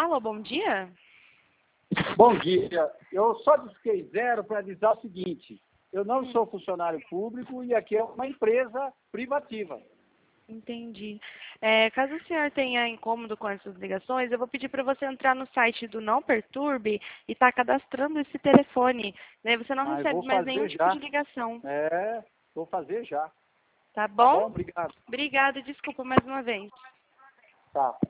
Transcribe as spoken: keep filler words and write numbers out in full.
Alô, bom dia. Bom dia. Eu só disquei zero para avisar o seguinte. Eu não sou funcionário público e aqui é uma empresa privativa. Entendi. É, caso o senhor tenha incômodo com essas ligações, eu vou pedir para você entrar no site do Não Perturbe e estar cadastrando esse telefone. Daí você não Ah, eu recebe vou mais fazer nenhum tipo já. de ligação. É, vou fazer já. Tá Tá bom? bom? Obrigado. Obrigada, desculpa mais uma vez. Tá.